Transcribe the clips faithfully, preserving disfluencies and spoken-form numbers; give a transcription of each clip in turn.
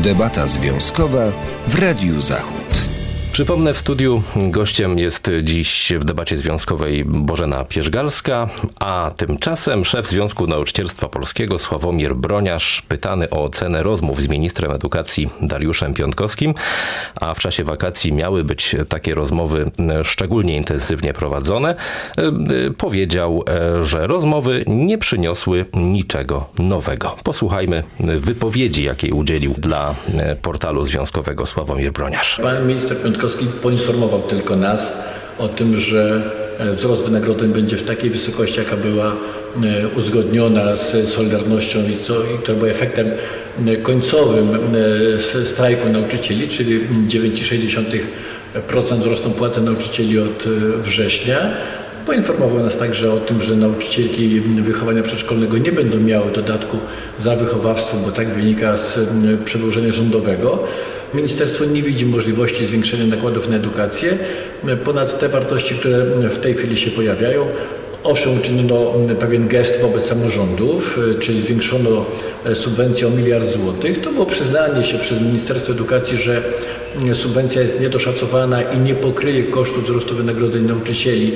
Debata związkowa w Radiu Zachód. Przypomnę, w studiu gościem jest dziś w debacie związkowej Bożena Pierzgalska, a tymczasem szef Związku Nauczycielstwa Polskiego Sławomir Broniarz pytany o ocenę rozmów z ministrem edukacji Dariuszem Piontkowskim, a w czasie wakacji miały być takie rozmowy szczególnie intensywnie prowadzone, powiedział, że rozmowy nie przyniosły niczego nowego. Posłuchajmy wypowiedzi, jakiej udzielił dla portalu związkowego Sławomir Broniarz. Pan minister Piontkowski poinformował tylko nas o tym, że wzrost wynagrodzeń będzie w takiej wysokości, jaka była uzgodniona z Solidarnością i, co, i która była efektem końcowym strajku nauczycieli, czyli dziewięć przecinek sześć procent wzrostu płacy nauczycieli od września. Poinformował nas także o tym, że nauczycielki wychowania przedszkolnego nie będą miały dodatku za wychowawstwo, bo tak wynika z przedłożenia rządowego. Ministerstwo nie widzi możliwości zwiększenia nakładów na edukację ponad te wartości, które w tej chwili się pojawiają. Owszem, uczyniono pewien gest wobec samorządów, czyli zwiększono subwencję o miliard złotych. To było przyznanie się przez Ministerstwo Edukacji, że subwencja jest niedoszacowana i nie pokryje kosztów wzrostu wynagrodzeń nauczycieli,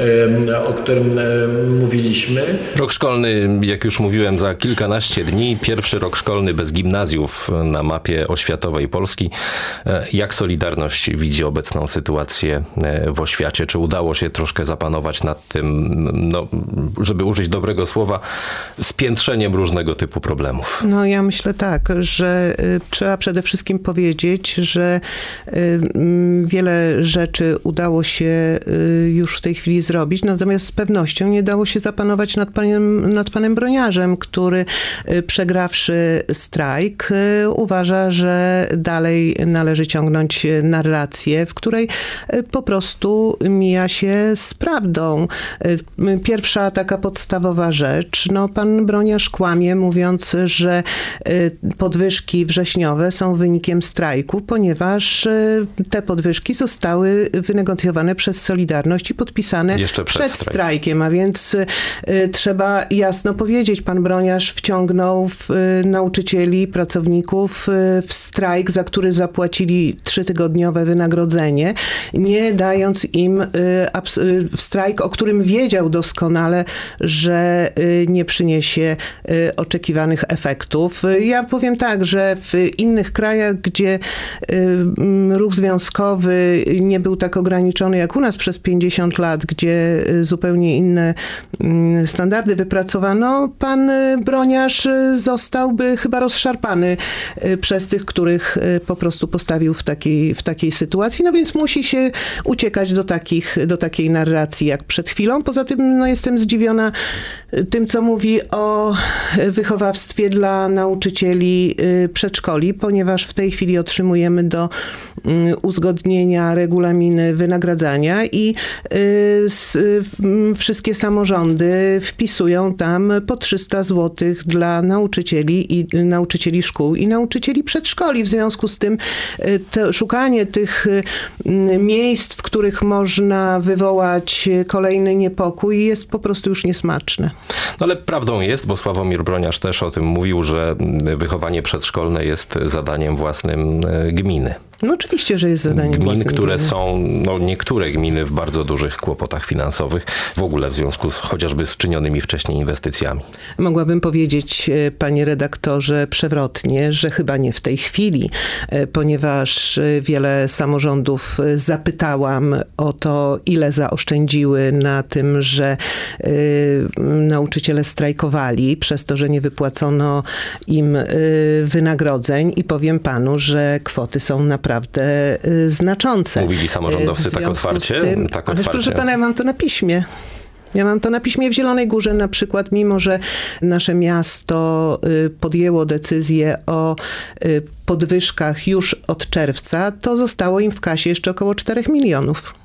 o którym mówiliśmy. Rok szkolny, jak już mówiłem, za kilkanaście dni. Pierwszy rok szkolny bez gimnazjów na mapie oświatowej Polski. Jak Solidarność widzi obecną sytuację w oświacie? Czy udało się troszkę zapanować nad tym, no, żeby użyć dobrego słowa, spiętrzeniem różnego typu problemów? No ja myślę tak, że y, trzeba przede wszystkim powiedzieć, że y, wiele rzeczy udało się y, już w tej chwili zrobić, natomiast z pewnością nie dało się zapanować nad panem, nad panem Broniarzem, który y, przegrawszy strajk y, uważa, że dalej należy ciągnąć narrację, w której y, po prostu mija się z prawdą. Y, Pierwsza taka podstawowa rzecz, no pan Broniarz kłamie, mówiąc, że podwyżki wrześniowe są wynikiem strajku, ponieważ te podwyżki zostały wynegocjowane przez Solidarność i podpisane jeszcze przed, przed strajkiem. strajkiem, a więc trzeba jasno powiedzieć, pan Broniarz wciągnął nauczycieli, pracowników w strajk, za który zapłacili trzytygodniowe wynagrodzenie, nie dając im w strajk, o którym wiedział doskonale, że nie przyniesie oczekiwanych efektów. Ja powiem tak, że w innych krajach, gdzie ruch związkowy nie był tak ograniczony jak u nas przez pięćdziesiąt lat, gdzie zupełnie inne standardy wypracowano, pan Broniarz zostałby chyba rozszarpany przez tych, których po prostu postawił w takiej, w takiej sytuacji. No więc musi się uciekać do takich, do takiej narracji jak przed chwilą. Poza tym no, jestem zdziwiona tym, co mówi o wychowawstwie dla nauczycieli przedszkoli, ponieważ w tej chwili otrzymujemy do uzgodnienia regulaminy wynagradzania i wszystkie samorządy wpisują tam po trzysta złotych dla nauczycieli i nauczycieli szkół i nauczycieli przedszkoli. W związku z tym to szukanie tych miejsc, w których można wywołać kolejny niepokój, jest po prostu już niesmaczne. No ale prawdą jest, bo Sławomir Broniarz też o tym mówił, że wychowanie przedszkolne jest zadaniem własnym gminy. No oczywiście, że jest zadaniem gmin, własnym które gminy. są, no niektóre gminy w bardzo dużych kłopotach finansowych, w ogóle w związku z, chociażby z czynionymi wcześniej inwestycjami. Mogłabym powiedzieć, panie redaktorze, przewrotnie, że chyba nie w tej chwili, ponieważ wiele samorządów zapytałam o to, ile zaoszczędziły na tym, że y, nauczyciele strajkowali przez to, że nie wypłacono im y, wynagrodzeń i powiem panu, że kwoty są naprawdę naprawdę znaczące. Mówili samorządowcy tak otwarcie? Tym, tak ale otwarcie. proszę pana, ja mam to na piśmie. Ja mam to na piśmie w Zielonej Górze na przykład, mimo że nasze miasto podjęło decyzję o podwyżkach już od czerwca, to zostało im w kasie jeszcze około czterech milionów.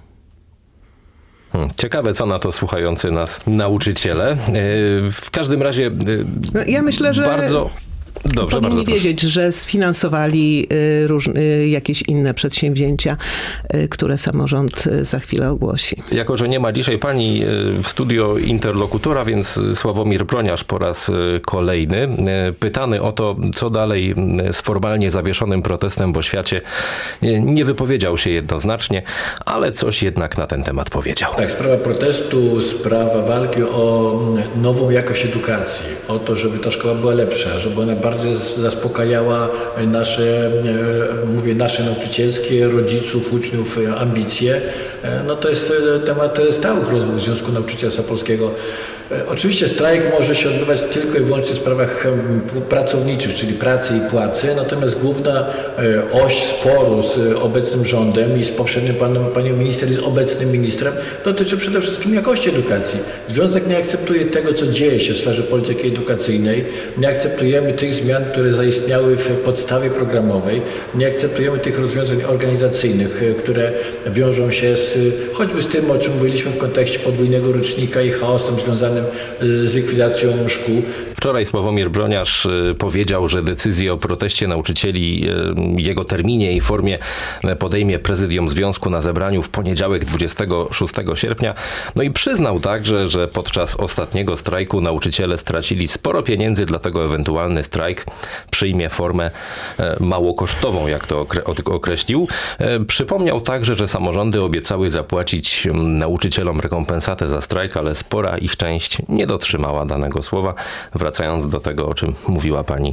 Hmm, ciekawe, co na to słuchający nas nauczyciele. W każdym razie no, ja myślę, że bardzo... Dobrze, powinni bardzo proszę. wiedzieć, że sfinansowali y, róż, y, jakieś inne przedsięwzięcia, y, które samorząd y, za chwilę ogłosi. Jako że nie ma dzisiaj pani w studio interlokutora, więc Sławomir Broniarz po raz kolejny, pytany o to, co dalej z formalnie zawieszonym protestem w Oświacie, nie wypowiedział się jednoznacznie, ale coś jednak na ten temat powiedział. Tak, sprawa protestu, sprawa walki o nową jakość edukacji, o to, żeby ta szkoła była lepsza, żeby ona bardziej zaspokajała nasze, mówię, nasze nauczycielskie, rodziców, uczniów ambicje, no to jest temat stałych rozmów Związku Nauczycielstwa Polskiego. Oczywiście strajk może się odbywać tylko i wyłącznie w sprawach pracowniczych, czyli pracy i płacy, natomiast główna oś sporu z obecnym rządem i z poprzednim panem, panią minister i z obecnym ministrem dotyczy przede wszystkim jakości edukacji. Związek nie akceptuje tego, co dzieje się w sferze polityki edukacyjnej, nie akceptujemy tych zmian, które zaistniały w podstawie programowej, nie akceptujemy tych rozwiązań organizacyjnych, które wiążą się z, choćby z tym, o czym mówiliśmy w kontekście podwójnego rocznika i chaosem związanym z likwidacją szkół. Wczoraj Sławomir Broniarz powiedział, że decyzję o proteście nauczycieli, jego terminie i formie podejmie prezydium związku na zebraniu w poniedziałek dwudziestego szóstego sierpnia. No i przyznał także, że podczas ostatniego strajku nauczyciele stracili sporo pieniędzy, dlatego ewentualny strajk przyjmie formę mało kosztową, jak to określił. Przypomniał także, że samorządy obiecały zapłacić nauczycielom rekompensatę za strajk, ale spora ich część nie dotrzymała danego słowa. Wracając do tego, o czym mówiła pani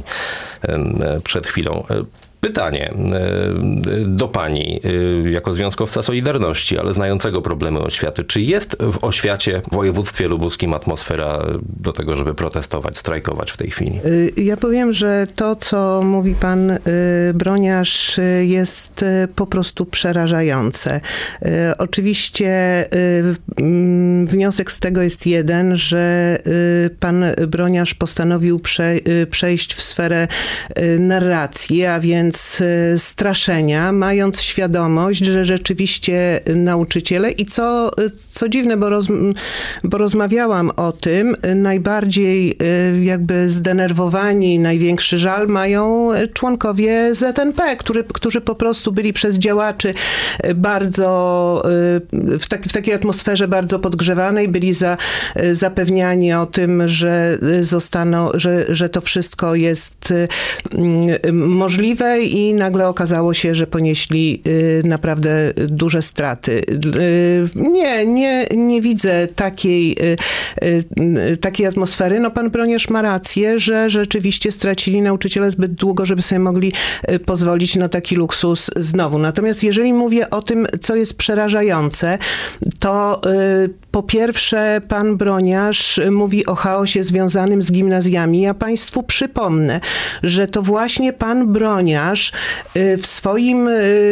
przed chwilą. Pytanie do pani, jako związkowca Solidarności, ale znającego problemy oświaty. Czy jest w Oświacie, w województwie lubuskim atmosfera do tego, żeby protestować, strajkować w tej chwili? Ja powiem, że to, co mówi pan Broniarz, jest po prostu przerażające. Oczywiście wniosek z tego jest jeden, że pan Broniarz postanowił prze, przejść w sferę narracji, a więc straszenia, mając świadomość, że rzeczywiście nauczyciele i co, co dziwne, bo, roz, bo rozmawiałam o tym, najbardziej jakby zdenerwowani, największy żal mają członkowie Z N P, który, którzy po prostu byli przez działaczy bardzo w, tak, w takiej atmosferze bardzo podgrzewanej, byli za, zapewniani o tym, że zostaną, że, że to wszystko jest możliwe i nagle okazało się, że ponieśli naprawdę duże straty. Nie, nie, nie widzę takiej, takiej atmosfery. No pan Broniarz ma rację, że rzeczywiście stracili nauczyciele zbyt długo, żeby sobie mogli pozwolić na taki luksus znowu. Natomiast jeżeli mówię o tym, co jest przerażające, to po pierwsze pan Broniarz mówi o chaosie związanym z gimnazjami. Ja państwu przypomnę, że to właśnie pan Broniarz w swoim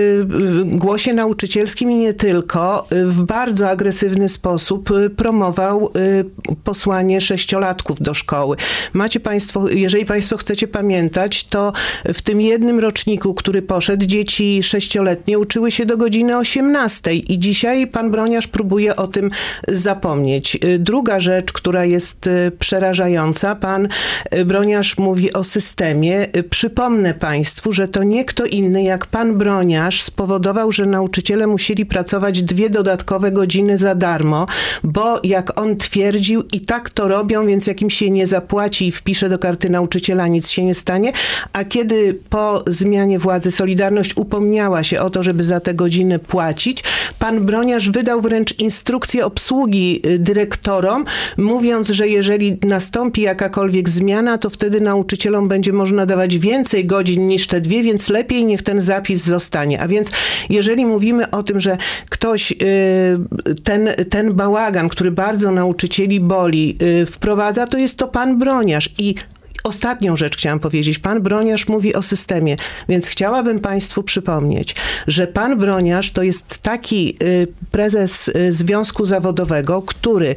głosie nauczycielskim i nie tylko w bardzo agresywny sposób promował posłanie sześciolatków do szkoły. Macie państwo, jeżeli państwo chcecie pamiętać, to w tym jednym roczniku, który poszedł, dzieci sześcioletnie uczyły się do godziny osiemnastej i dzisiaj pan Broniarz próbuje o tym zapomnieć. Druga rzecz, która jest przerażająca, pan Broniarz mówi o systemie. Przypomnę państwu, że to nie kto inny jak pan Broniarz spowodował, że nauczyciele musieli pracować dwie dodatkowe godziny za darmo, bo jak on twierdził, i tak to robią, więc jak im się nie zapłaci i wpisze do karty nauczyciela, nic się nie stanie. A kiedy po zmianie władzy Solidarność upomniała się o to, żeby za te godziny płacić, pan Broniarz wydał wręcz instrukcję obsługi dyrektorom, mówiąc, że jeżeli nastąpi jakakolwiek zmiana, to wtedy nauczycielom będzie można dawać więcej godzin niż te dwie, więc lepiej niech ten zapis zostanie. A więc jeżeli mówimy o tym, że ktoś ten, ten bałagan, który bardzo nauczycieli boli, wprowadza, to jest to pan Broniarz. I ostatnią rzecz chciałam powiedzieć. Pan Broniarz mówi o systemie, więc chciałabym państwu przypomnieć, że pan Broniarz to jest taki prezes Związku Zawodowego, który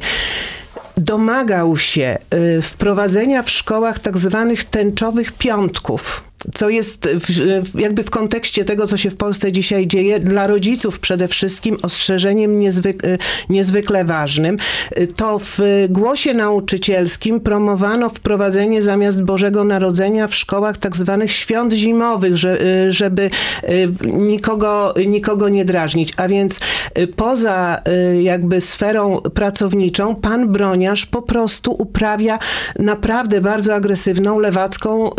domagał się wprowadzenia w szkołach tak zwanych tęczowych piątków. co jest w, jakby w kontekście tego, co się w Polsce dzisiaj dzieje, dla rodziców przede wszystkim ostrzeżeniem niezwyk, niezwykle ważnym. To w głosie nauczycielskim promowano wprowadzenie zamiast Bożego Narodzenia w szkołach tak zwanych świąt zimowych, że, żeby nikogo, nikogo nie drażnić. A więc poza jakby sferą pracowniczą pan Broniarz po prostu uprawia naprawdę bardzo agresywną lewacką,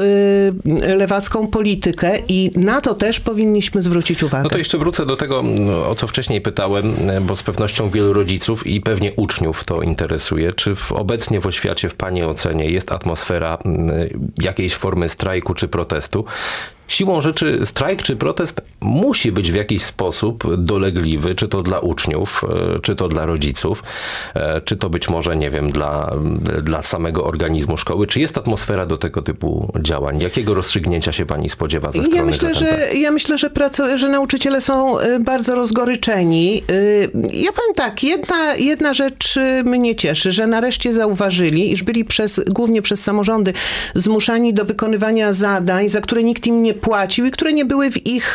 lewacką politykę i na to też powinniśmy zwrócić uwagę. No to jeszcze wrócę do tego, o co wcześniej pytałem, bo z pewnością wielu rodziców i pewnie uczniów to interesuje. Czy w, obecnie w oświacie, w pani ocenie, jest atmosfera jakiejś formy strajku czy protestu? Siłą rzeczy strajk czy protest musi być w jakiś sposób dolegliwy, czy to dla uczniów, czy to dla rodziców, czy to być może, nie wiem, dla, dla samego organizmu szkoły. Czy jest atmosfera do tego typu działań? Jakiego rozstrzygnięcia się pani spodziewa ze strony ja myślę, że Ja myślę, że, praco- że nauczyciele są bardzo rozgoryczeni. Ja powiem tak, jedna, jedna rzecz mnie cieszy, że nareszcie zauważyli, iż byli przez, głównie przez samorządy zmuszani do wykonywania zadań, za które nikt im nie płacił i które nie były w ich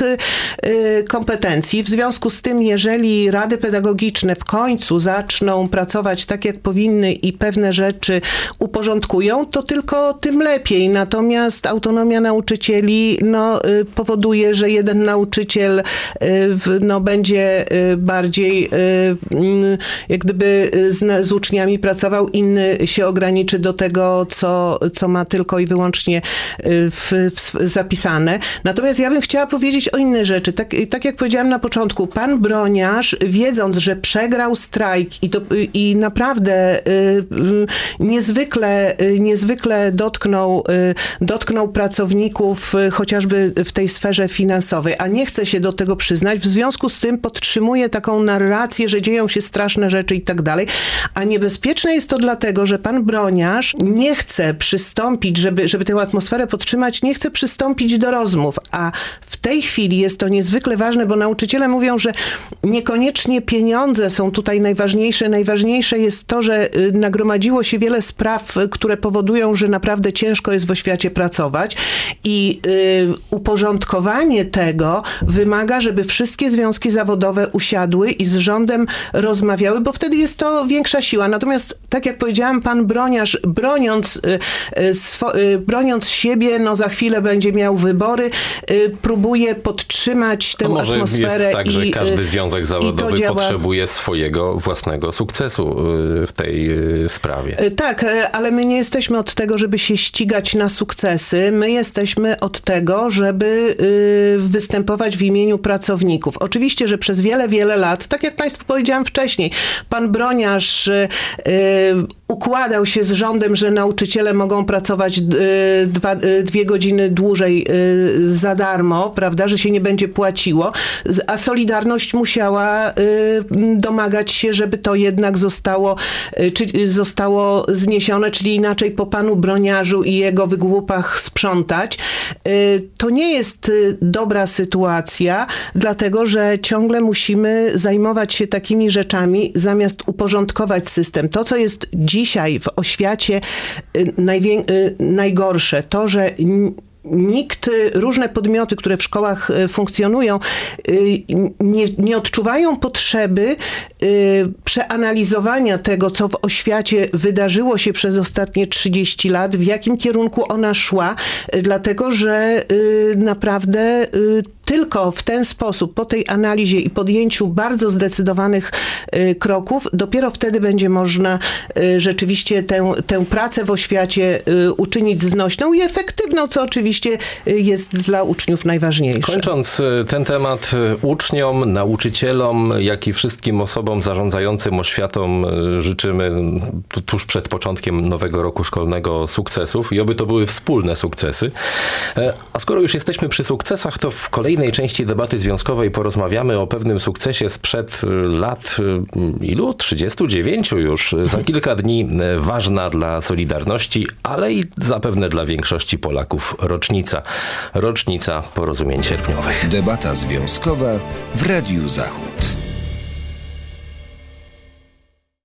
y, kompetencji. W związku z tym, jeżeli rady pedagogiczne w końcu zaczną pracować tak, jak powinny i pewne rzeczy uporządkują, to tylko tym lepiej. Natomiast autonomia nauczycieli no, y, powoduje, że jeden nauczyciel y, no, będzie y, bardziej y, y, jak gdyby z, z uczniami pracował, inny się ograniczy do tego, co, co ma tylko i wyłącznie w, w, zapisane. Natomiast ja bym chciała powiedzieć o innej rzeczy. Tak, tak jak powiedziałam na początku, pan Broniarz, wiedząc, że przegrał strajk i, to, i naprawdę y, y, niezwykle, y, niezwykle dotknął, y, dotknął pracowników y, chociażby w tej sferze finansowej, a nie chce się do tego przyznać, w związku z tym podtrzymuje taką narrację, że dzieją się straszne rzeczy i tak dalej, a niebezpieczne jest to dlatego, że pan Broniarz nie chce przystąpić, żeby, żeby tę atmosferę podtrzymać, nie chce przystąpić do rozmów, a w tej chwili jest to niezwykle ważne, bo nauczyciele mówią, że niekoniecznie pieniądze są tutaj najważniejsze. Najważniejsze jest to, że nagromadziło się wiele spraw, które powodują, że naprawdę ciężko jest w oświacie pracować i y, uporządkowanie tego wymaga, żeby wszystkie związki zawodowe usiadły i z rządem rozmawiały, bo wtedy jest to większa siła. Natomiast, tak jak powiedziałam, pan Broniarz, broniąc, y, y, swo, y, broniąc siebie, no za chwilę będzie miał wybory, y, próbuje podtrzymać tę no może atmosferę. Jest tak, i, że każdy związek zawodowy działa... potrzebuje swojego własnego sukcesu w tej sprawie. Tak, ale my nie jesteśmy od tego, żeby się ścigać na sukcesy. My jesteśmy od tego, żeby występować w imieniu pracowników. Oczywiście, że przez wiele, wiele lat, tak jak państwu powiedziałam wcześniej, pan Broniarz układał się z rządem, że nauczyciele mogą pracować dwa, dwie godziny dłużej za darmo, prawda, że się nie będzie płaciło, a Solidarność musiała domagać się, żeby to jednak zostało, czy zostało zniesione, czyli inaczej po panu Broniarzu i jego wygłupach sprzątać. To nie jest dobra sytuacja, dlatego, że ciągle musimy zajmować się takimi rzeczami, zamiast uporządkować system. To, co jest dzisiaj w oświacie najwię- najgorsze, to, że nikt, różne podmioty, które w szkołach funkcjonują, nie, nie odczuwają potrzeby przeanalizowania tego, co w oświacie wydarzyło się przez ostatnie trzydzieści lat, w jakim kierunku ona szła, dlatego, że naprawdę tylko w ten sposób, po tej analizie i podjęciu bardzo zdecydowanych y, kroków, dopiero wtedy będzie można y, rzeczywiście tę, tę pracę w oświacie y, uczynić znośną i efektywną, co oczywiście y, jest dla uczniów najważniejsze. Kończąc ten temat, uczniom, nauczycielom, jak i wszystkim osobom zarządzającym oświatą życzymy tuż przed początkiem nowego roku szkolnego sukcesów i oby to były wspólne sukcesy. A skoro już jesteśmy przy sukcesach, to w kolejnym W kolejnej części debaty związkowej porozmawiamy o pewnym sukcesie sprzed lat ilu? trzydziestu dziewięciu już. Za kilka dni ważna dla Solidarności, ale i zapewne dla większości Polaków rocznica. Rocznica porozumień sierpniowych. Debata związkowa w Radiu Zachód.